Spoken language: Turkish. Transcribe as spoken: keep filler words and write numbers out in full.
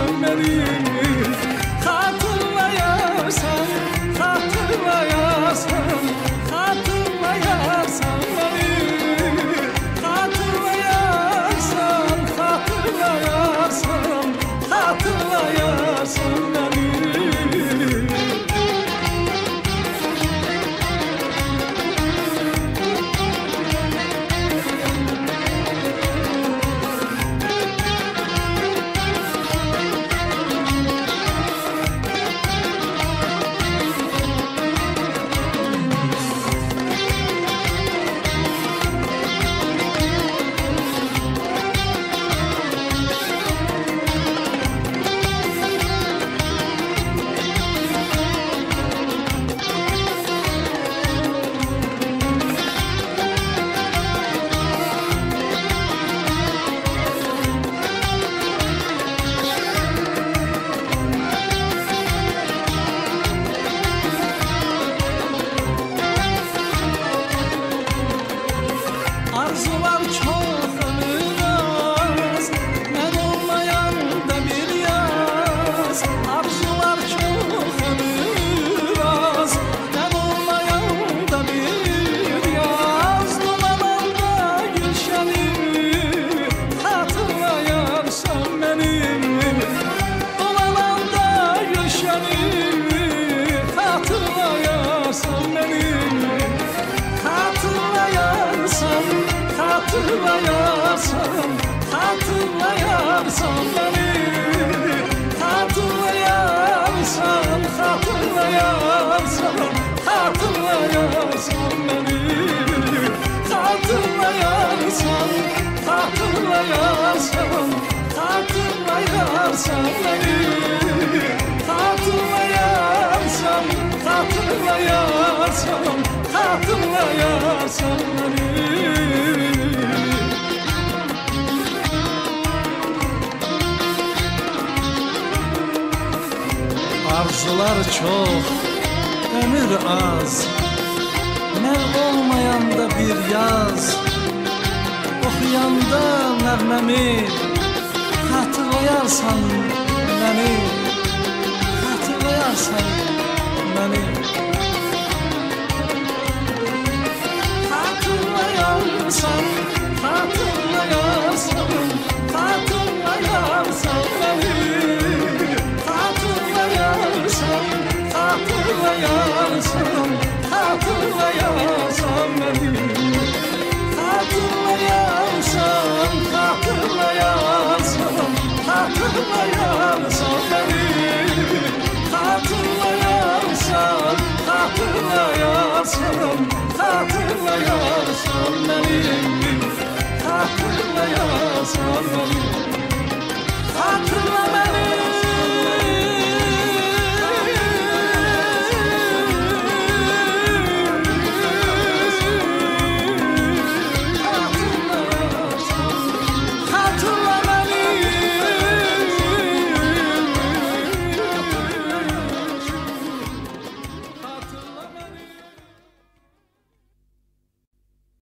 hatırlayarsan beni, hatırlayarsan, hatırlayarsan, hatırlayarsan beni, hatırlayarsan, hatırlayarsan, hatırlayarsan beni. Arzular çok ömür az, ben olmayan da bir yaz. Arzular çok ömür az, ben olmayan da bir yaz. Dumanında gülşenimi hatırlayarsan benim, dumanında gülşenimi hatırlayarsan benim, hatırlayarsan, hatırlayarsan, hatırlayarsan beni, hatırlayarsan, hatırlayarsan, hatırlayarsan beni, hatırlayarsan, hatırlayarsan, hatırlayarsan beni, hatırlayarsan, hatırlayarsan, hatırlayarsan beni. Arzular çok, ömür az, mel olmayan da bir yaz. Okuyanda nəğməmi hatırlayarsan beni, hatırlayarsan beni. Hatırlayarsan, hatırlayarsan, hatırlayarsan beni, hatırlayarsan, hatırlayarsan, hatırlayarsan beni, hatırlayarsan, hatırlayarsan, hatırlayarsan beni, hatırlayarsan, hatırlayarsan, hatırlayarsan beni.